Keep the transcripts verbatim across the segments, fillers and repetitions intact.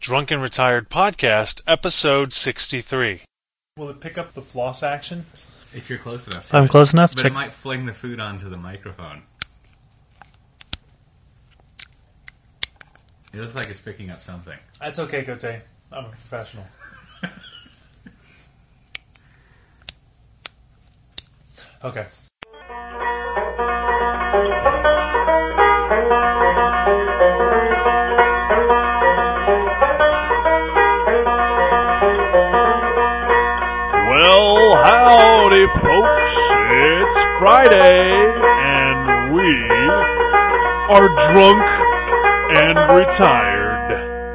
Drunken Retired Podcast, episode sixty-three. Will it pick up the floss action? If you're close enough. I'm it. close enough? But Check. it might fling the food onto the microphone. It looks like it's picking up something. That's okay, Cote. I'm a professional. Okay. Well, howdy, folks. It's Friday, and we are drunk and retired.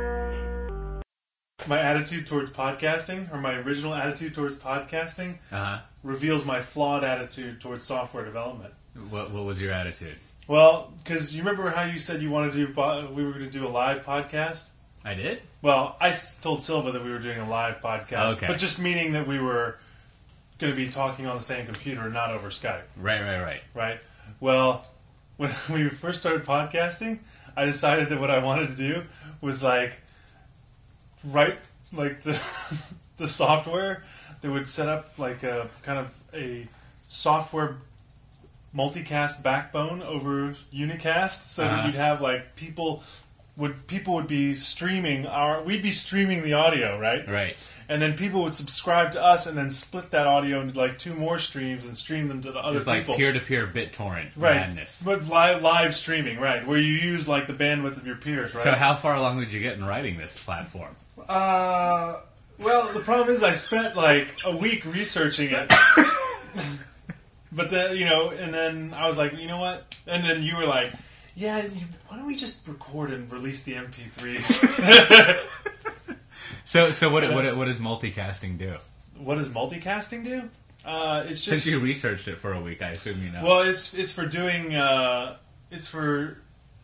My attitude towards podcasting, or my original attitude towards podcasting, Uh-huh. reveals my flawed attitude towards software development. What, what was your attitude? Well, because you remember how you said you wanted to do, po- we were going to do a live podcast? I did? Well, I s- told Silva that we were doing a live podcast, Okay. but just meaning that we were going to be talking on the same computer, not over Skype, Right, right, right. right? Well, when we first started podcasting, I decided that what I wanted to do was like write like the the software that would set up like a kind of a software multicast backbone over Unicast, so that Uh-huh. we'd have like people would people would be streaming our we'd be streaming the audio, right? Right. And then people would subscribe to us and then split that audio into like two more streams and stream them to the other It's like people. peer-to-peer BitTorrent Right, madness. but live live streaming, right? Where you use like the bandwidth of your peers, right? So how far along did you get in writing this platform? Uh, well, the problem is I spent like a week researching it. But then, you know, and then I was like, you know what? And then you were like, yeah, you, why don't we just record and release the M P threes? So so what what what does multicasting do? What does multicasting do? Uh, it's just Since you researched it for a week, I assume you know. well, it's it's for doing uh, it's for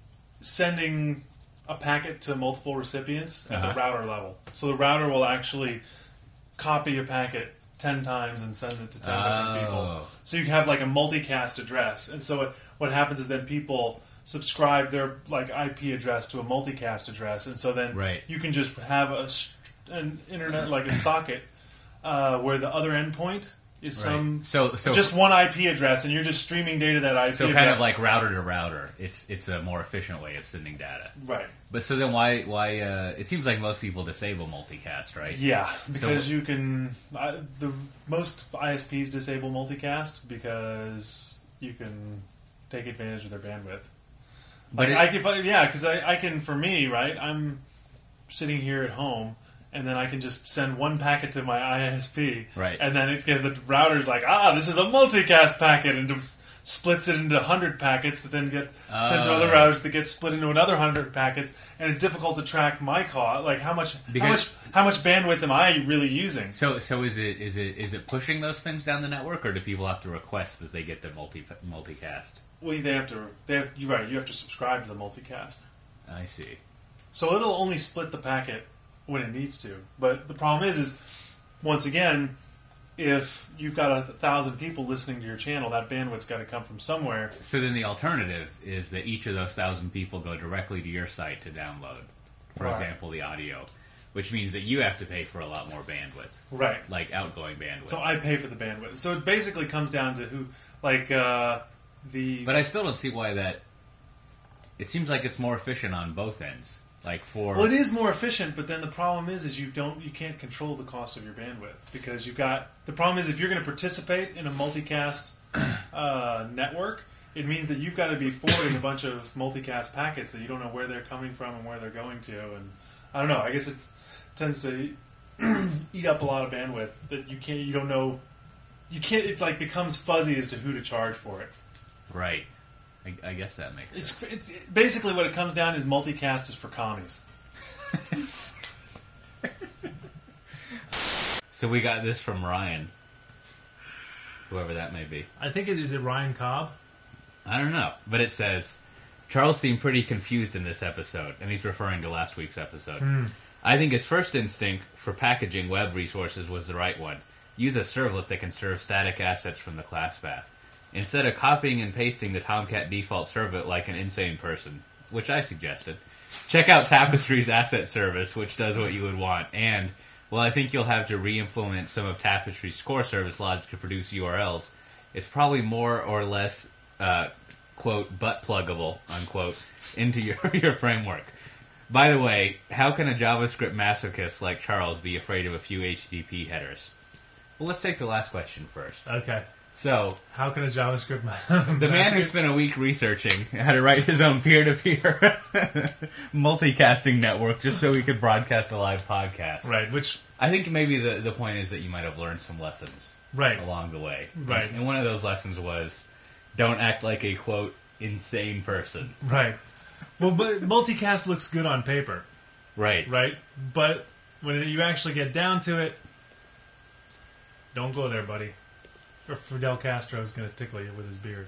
sending a packet to multiple recipients at Uh-huh. the router level. So the router will actually copy a packet ten times and send it to ten different people. Oh. So you have like a multicast address, and so what, what happens is then people subscribe their like I P address to a multicast address, and so then Right. you can just have a st- an internet like a socket uh, where the other endpoint is Right. some So so just one I P address, and you're just streaming data to that I P so address. kind of like router to router. It's it's a more efficient way of sending data. right. But so then why why uh, it seems like most people disable multicast, right? Yeah, because So- you can. I, the most I S Ps disable multicast because you can take advantage of their bandwidth. But Like it- I, if I, yeah, because I, I can. For me, right, I'm sitting here at home, and then I can just send one packet to my I S P, Right. and then it, and the router's like, ah, this is a multicast packet, and just splits it into one hundred packets that then get sent to Oh. other routers that get split into another one hundred packets, and it's difficult to track my cost, like how much how Because- much how much bandwidth am I really using? So so is it is it is it pushing those things down the network, or do people have to request that they get the multi multicast? Well, they have to. They have, you're right. You have to subscribe to the multicast, I see. so it'll only split the packet when it needs to. But the problem is, is once again, if you've got a thousand people listening to your channel, that bandwidth's got to come from somewhere. So then the alternative is that each of those thousand people go directly to your site to download, for Right. example, the audio, which means that you have to pay for a lot more bandwidth, Right. like outgoing bandwidth. So I pay for the bandwidth. So it basically comes down to who, like uh, the. But I still don't see why that. It seems like it's more efficient on both ends. Like for Well, it is more efficient, but then the problem is, is you don't, you can't control the cost of your bandwidth because you've got. The problem is, if you're going to participate in a multicast uh, network, it means that you've got to be forwarding a bunch of multicast packets that you don't know where they're coming from and where they're going to, and I don't know. I guess it tends to eat up a lot of bandwidth that you can't, you don't know, you can't. It's like becomes fuzzy as to who to charge for it. right. I, I guess that makes sense. It's, it's basically what it comes down is multicast is for commies. So we got this from Ryan, whoever that may be. I think it is it Ryan Cobb. I don't know, but it says Charles seemed pretty confused in this episode, and he's referring to last week's episode. I think his first instinct for packaging web resources was the right one. Use a servlet that can serve static assets from the class path. Instead of copying and pasting the Tomcat default servlet like an insane person, which I suggested, check out Tapestry's asset service, which does what you would want. And, well, I think you'll have to re-implement some of Tapestry's core service logic to produce U R Ls. It's probably more or less, uh, quote, butt pluggable, unquote, into your, your framework. By the way, how can a JavaScript masochist like Charles be afraid of a few H T T P headers? Well, let's take the last question first. Okay. So, how can a JavaScript the man who spent a week researching how to write his own peer-to-peer multicasting network just so he could broadcast a live podcast. Right, which... I think maybe the, the point is that you might have learned some lessons right. along the way. Right. And one of those lessons was, don't act like a, quote, insane person. Right. Well, but multicast looks good on paper. Right. Right? But when you actually get down to it, don't go there, buddy. Or Fidel Castro is going to tickle you with his beard.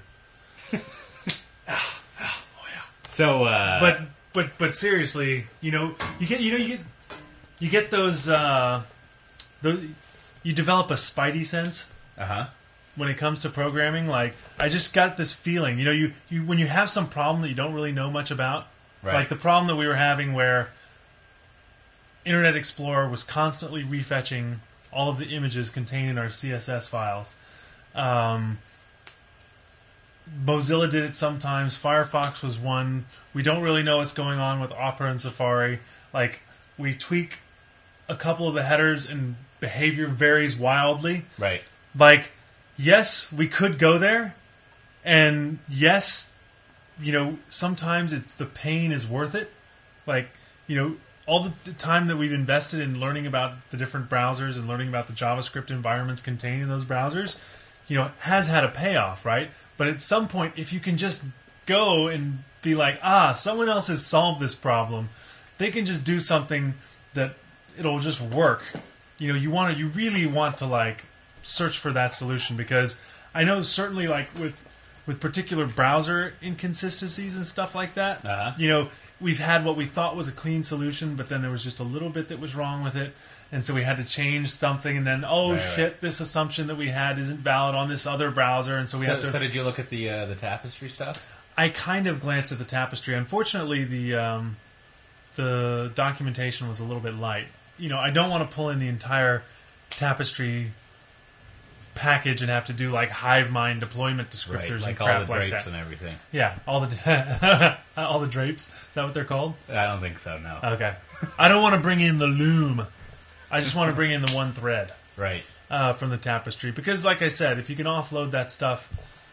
ah, ah, oh yeah. So, uh... But, but, but seriously, you know, you get, you know, you get, you get those, uh... The, you develop a spidey sense. Uh-huh. When it comes to programming, like, I just got this feeling, you know, you, you when you have some problem that you don't really know much about, right. like the problem that we were having where Internet Explorer was constantly refetching all of the images contained in our C S S files. Um, Mozilla did it sometimes. Firefox was one. We don't really know what's going on with Opera and Safari. Like, we tweak a couple of the headers and behavior varies wildly. Right. Like, yes, we could go there, and yes, you know, sometimes it's the pain is worth it. Like, you know, all the time that we've invested in learning about the different browsers and learning about the JavaScript environments contained in those browsers, you know, has had a payoff, right? But at some point, if you can just go and be like, ah, someone else has solved this problem, they can just do something that it'll just work. You know, you want to, you really want to, like, search for that solution, because I know certainly, like, with with particular browser inconsistencies and stuff like that, uh-huh. you know, we've had what we thought was a clean solution, but then there was just a little bit that was wrong with it, and so we had to change something, and then, oh, right, shit, right. this assumption that we had isn't valid on this other browser, and so we so, have to... So did you look at the uh, the Tapestry stuff? I kind of glanced at the Tapestry. Unfortunately, the um, the documentation was a little bit light. You know, I don't want to pull in the entire Tapestry package and have to do like HiveMind deployment descriptors right, and like crap all the like drapes that. and everything. Yeah, all the all the drapes. Is that what they're called? I don't think so. No. Okay. I don't want to bring in the loom. I just want to bring in the one thread. Right. Uh, from the Tapestry, because, like I said, if you can offload that stuff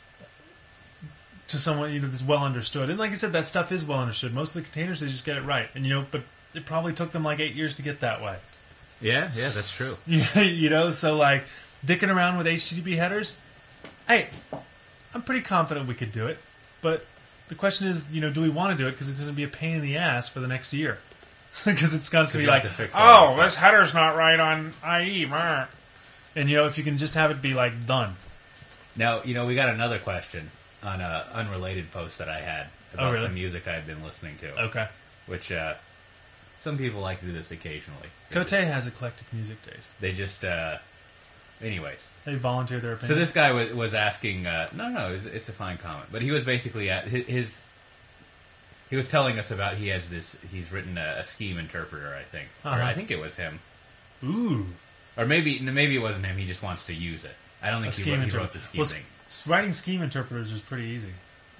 to someone, you know, that's well understood, and like I said, that stuff is well understood. Most of the containers, they just get it right, and you know, but it probably took them like eight years to get that way. Yeah, yeah, that's true. You know, so like dicking around with H T T P headers, hey, I'm pretty confident we could do it, but the question is, you know, do we want to do it because it's going to be a pain in the ass for the next year? Because it's got to be like, oh, this header's not right on I E, and you know, if you can just have it be like done. Now, you know, we got another question on an unrelated post that I had about oh, really? some music I've been listening to. Okay. Which, uh, some people like to do this occasionally. Cote has eclectic music taste. They just, uh, anyways. They volunteer their opinion. So this guy was, was asking, uh, no, no, it's, it's a fine comment, but he was basically at his, his, he was telling us about, he has this, he's written a, a scheme interpreter, I think. Uh-huh. Or I think it was him. Ooh. Or maybe, maybe it wasn't him, he just wants to use it. I don't think he wrote, he wrote the scheme well, thing. S- writing scheme interpreters is pretty easy.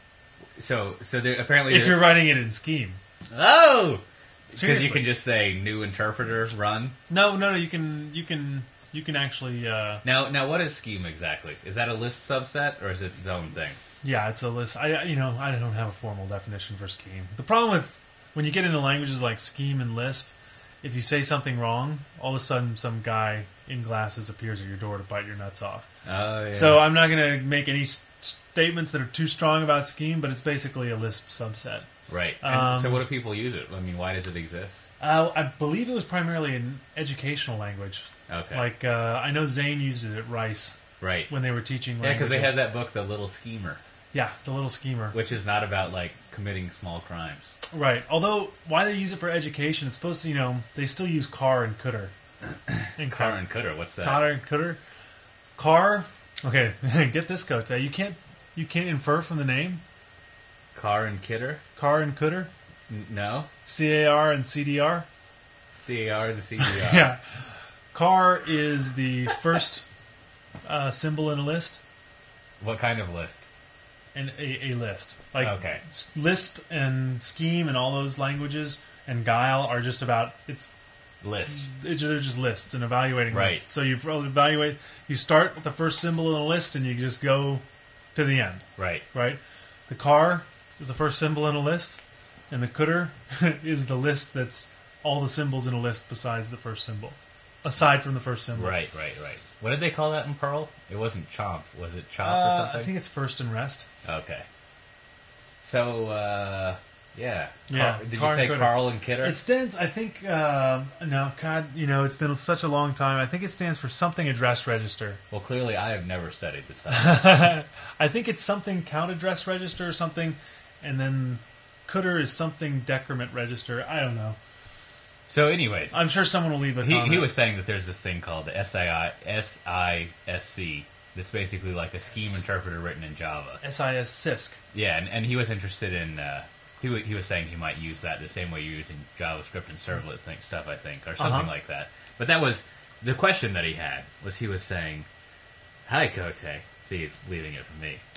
So, so there apparently... If you're writing it in Scheme. Oh! Seriously. Because you can just say new interpreter run. No, no, no. You can, you can, you can actually. Uh, now, now, what is Scheme exactly? Is that a Lisp subset or is it its own thing? Yeah, it's a list. I, you know, I don't have a formal definition for Scheme. The problem with when you get into languages like Scheme and Lisp, if you say something wrong, all of a sudden some guy in glasses appears at your door to bite your nuts off. Oh, yeah. So I'm not going to make any st- statements that are too strong about Scheme, but it's basically a Lisp subset. Right. And Um, so what do people use it? I mean, why does it exist? Uh, I believe it was primarily an educational language. Okay. Like, uh, I know Zane used it at Rice right. when they were teaching Yeah, languages. because they had that book, The Little Schemer. Yeah, The Little Schemer. Which is not about, like, committing small crimes. Right. Although, why they use it for education, it's supposed to, you know, they still use Car and Cooter. And Car and Cooter, what's that? Car and Cooter. Car, okay, get this, Cote. You can't, you can't infer from the name. Car and Kidder? Car and Cooter. N- no? C A R and C D R. C A R and the C D R. Yeah. Car is the first uh, symbol in a list. What kind of list? And a, a list. Like Okay. Lisp and Scheme and all those languages and Guile are just about it's List. it's- they're just lists and evaluating Right. lists. So you evaluate you start with the first symbol in a list and you just go to the end. Right. Right? The car is the first symbol in a list, and the Kutter is the list that's all the symbols in a list besides the first symbol. Aside from the first symbol. Right, right, right. What did they call that in Perl? It wasn't chomp. Was it chop or Uh, something? I think it's first and rest. Okay. So, uh, yeah. Yeah, Car- did Car you and say Kutter. Carl and Kidder? It stands, I think, uh, no, God, you know, it's been such a long time. I think it stands for something address register. Well, clearly I have never studied this stuff. I think it's something count address register or something, and then Kutter is something decrement register. I don't know. So, anyways, I'm sure someone will leave a he, comment. he was saying that there's this thing called the S I S C that's basically like a scheme interpreter written in Java. S I S C I S C. Yeah, and, and he was interested in... Uh, he, wa- he was saying he might use that the same way you're using JavaScript and servlet thing, stuff, I think, or something Uh-huh. like that. But that was... The question that he had was he was saying, "Hi, Kote." See, it's leaving it for me.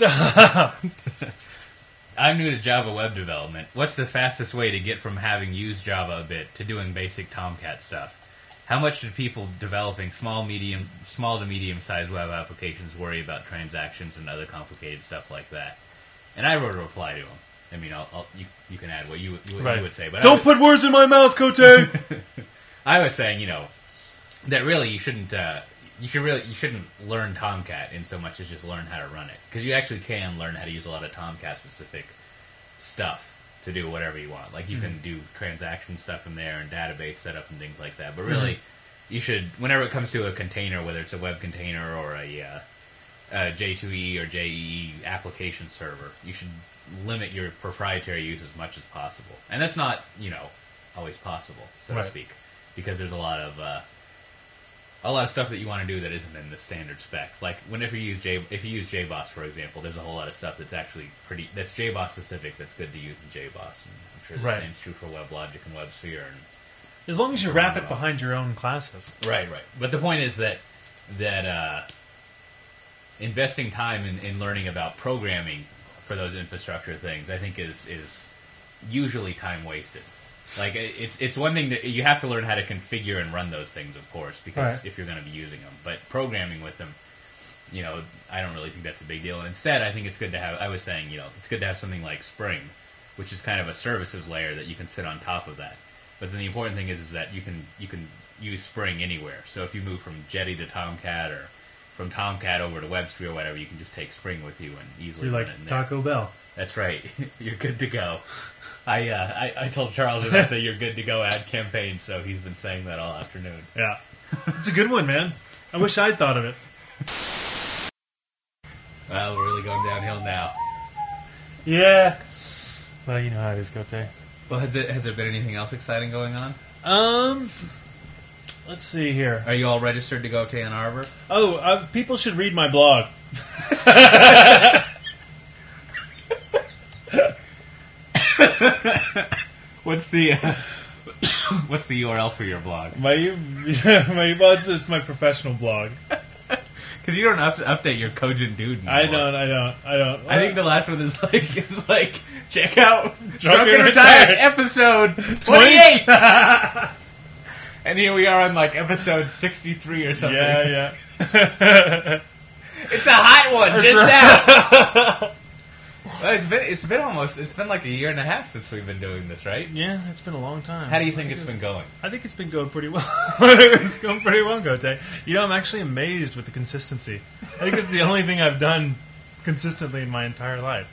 I'm new to Java web development. What's the fastest way to get from having used Java a bit to doing basic Tomcat stuff? How much should people developing small, medium, small to medium-sized web applications worry about transactions and other complicated stuff like that? And I wrote a reply to him. I mean, I'll, I'll, you, you can add what you, you, Right. you would say, but I Don't was, put words in my mouth, Kote! I was saying, you know, that really you shouldn't. Uh, you should really you shouldn't learn Tomcat in so much as just learn how to run it, because you actually can learn how to use a lot of Tomcat specific stuff to do whatever you want. Like you Mm-hmm. can do transaction stuff in there and database setup and things like that. But really, you should, whenever it comes to a container, whether it's a web container or a, uh, a J two E or J E E application server, you should limit your proprietary use as much as possible. And that's not, you know, always possible, so Right. to speak, because there's a lot of uh, a lot of stuff that you want to do that isn't in the standard specs. Like whenever you use J, if you use J B O S, for example, there's a whole lot of stuff that's actually pretty that's J B O S specific that's good to use in J B O S. And I'm sure the Right. same's true for WebLogic and WebSphere. And As long as you wrap it behind your own classes. right, right. But the point is that that uh, investing time in, in learning about programming for those infrastructure things, I think, is is usually time wasted. Like it- it's it's one thing that you have to learn how to configure and run those things, of course, because Right. if you're going to be using them. But programming with them, you know, I don't really think that's a big deal. And instead, I think it's good to have. I was saying, you know, it's good to have something like Spring, which is kind of a services layer that you can sit on top of that. But then the important thing is, is that you can you can use Spring anywhere. So if you move from Jetty to Tomcat or from Tomcat over to WebSphere or whatever, you can just take Spring with you and easily You're run like it in there. Taco Bell. That's right. You're good to go. I, uh, I I told Charles about the "You're good to go" ad campaign, so he's been saying that all afternoon. Yeah. It's a good one, man. I wish I'd thought of it. Well, we're really going downhill now. Yeah. Well, you know how it is, Kote. Well, has it has there been anything else exciting going on? Um, let's see here. Are you all registered to go to Ann Arbor? Oh, uh, people should read my blog. What's the uh, what's the U R L for your blog? My, my well, it's, it's my professional blog. Because you don't up, update your Cogent Dude anymore. I don't, I don't, I don't. I think the last one is like is like check out Drunk and and Retired Retired. episode twenty-eight. And here we are on like episode sixty-three or something. Yeah, yeah. It's a hot one It's just a- now. Well, it's been it's been almost it's been like a year and a half since we've been doing this, right? Yeah, it's been a long time. How do you think I it's it been going? I think it's been going pretty well. I think it's going pretty well, Kote. You know, I'm actually amazed with the consistency. I think it's the only thing I've done consistently in my entire life.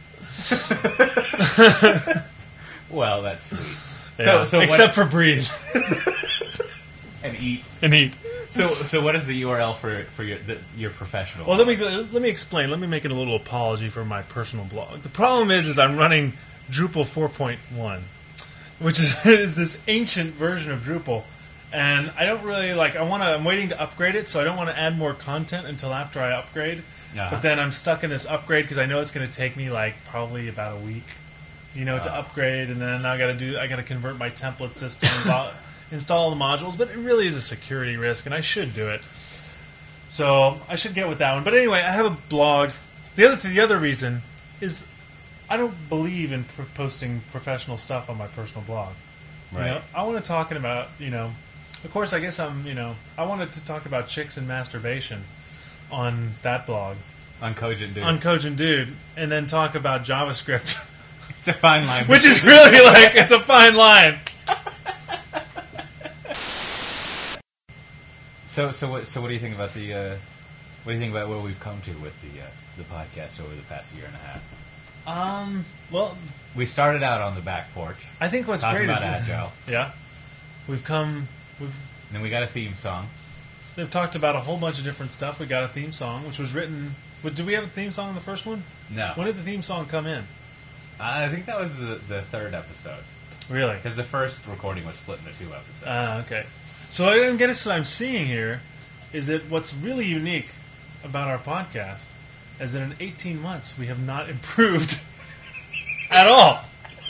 Well, that's sweet. Yeah. So, so Except for breathe for and eat. and eat. So, so what is the U R L for for your the, your professional? Well, let me let me explain. Let me make it a little apology for my personal blog. The problem is, is I'm running Drupal four point one, which is, is this ancient version of Drupal, and I don't really like. I want to. I'm waiting to upgrade it, so I don't want to add more content until after I upgrade. Uh-huh. But then I'm stuck in this upgrade because I know it's going to take me like probably about a week, you know, to Oh. upgrade, and then I got to do. I got to convert my template system, vo- install the modules. But it really is a security risk, and I should do it. So I should get with that one. But anyway, I have a blog. The other the other reason is I don't believe in pr- posting professional stuff on my personal blog. You Right. know, I want to talk about, you know, of course, I guess I'm, you know, I wanted to talk about chicks and masturbation on that blog, On Cogent Dude. on Cogent Dude, and then talk about JavaScript, it's a fine line. which is really like, it's a fine line. So, so what? So, what do you think about the? Uh, what do you think about where we've come to with the uh, the podcast over the past year and a half? Um, well, We started out on the back porch I think what's talking great about is, Agile, yeah, we've come, we've, and then we got a theme song. they've talked about a whole bunch of different stuff. We got a theme song, which was written, but did we have a theme song in the first one? No, When did the theme song come in? I think that was the the third episode Really? because the first recording was split into two episodes. Ah, okay. So I guess what I'm seeing here is that what's really unique about our podcast is that in eighteen months we have not improved at all.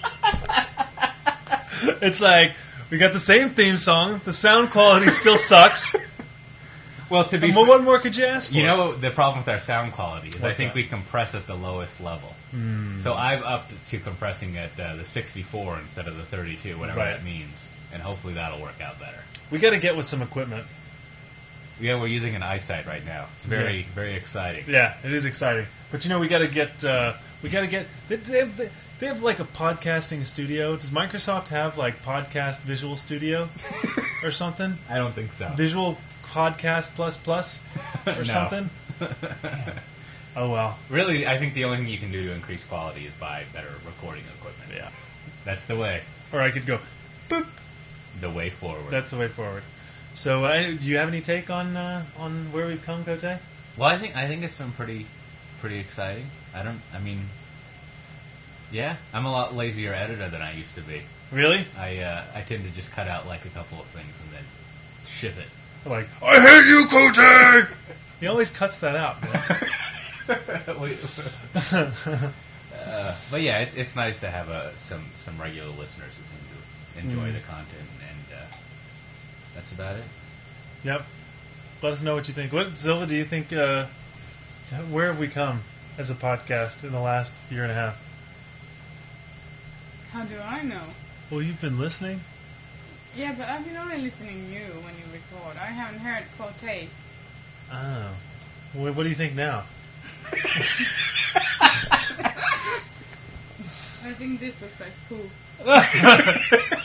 It's like we got the same theme song, the sound quality still sucks. well, to be And fair- what more could you ask for? you know, the problem with our sound quality is I What's think that? we compress at the lowest level. Hmm. So I've upped to compressing at uh, the sixty-four instead of the thirty-two, whatever Right. that means, and hopefully that'll work out better. we got to get with some equipment. Yeah, we're using an eyesight right now. It's very, Yeah. very exciting. Yeah, it is exciting. But you know, we got to get. Uh, we got to get. They, they have. They have like a podcasting studio. Does Microsoft have like podcast visual studio or something? I don't think so. Visual podcast plus plus or No. something? Oh well. Really, I think the only thing you can do to increase quality is buy better recording equipment. Yeah. That's the way. Or I could go, boop. The way forward. That's the way forward. So, uh, do you have any take on uh, on where we've come, Kote? well, I think I think it's been pretty, pretty exciting. I don't. I mean, yeah, I'm a lot lazier editor than I used to be. Really? I uh, I tend to just cut out like a couple of things and then ship it. Like, I hate you, Kote. He always cuts that out. Man. uh, but yeah, it's it's nice to have uh, some some regular listeners who seem to enjoy Mm. the content, and uh, that's about it. Yep. Let us know what you think. What, Silva, do you think, uh, where have we come as a podcast in the last year and a half? How do I know? Well, you've been listening. Yeah, but I've been only listening to you when you record. I haven't heard Clote. Oh. Well, what do you think now? I think this looks like poo.